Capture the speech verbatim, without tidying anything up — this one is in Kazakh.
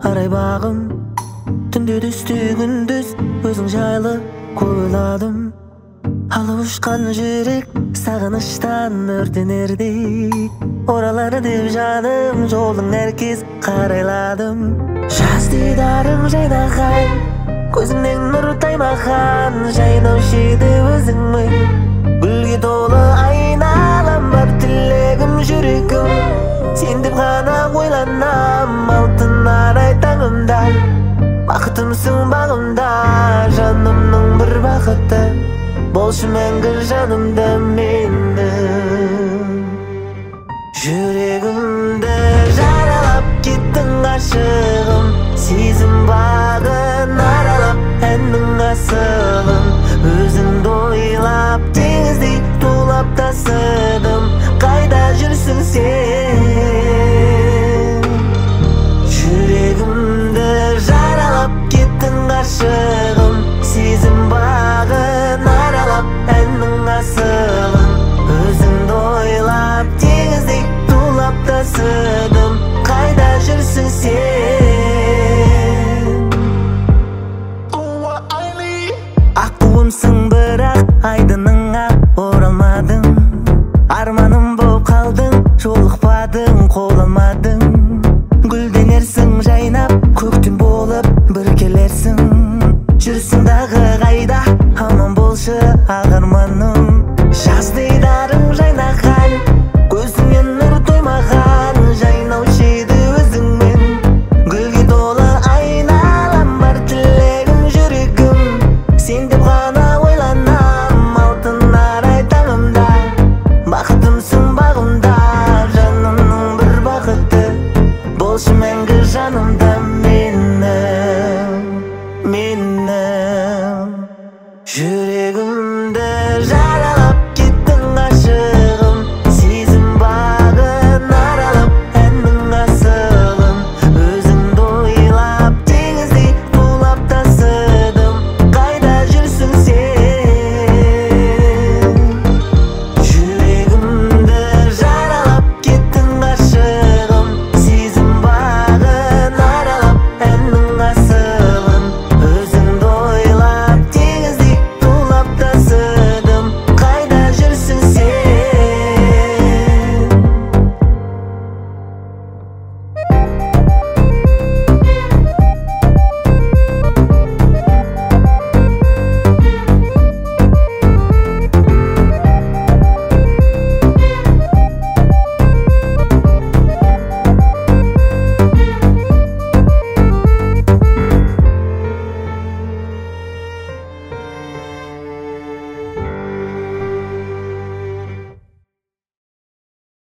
арай бағым. Түнде түсті күндіз өзің жайлы ойладым. Алып ұшқан жүрек сағыныштан өртенердей, оралар деп жаным жолың нәркес қарайладым. Жаз дидарың жайнаған, көзіңнен нұр таймаған, жайнаушы еді өзіңмен. Гүлге толы айналам, бар тілегім жүрегім, сен деп ғана ойланам. Алтын арай таңымда, бақытымсың бағымда, жанымның бір бақыты, болшы мәңгі жанымда мен.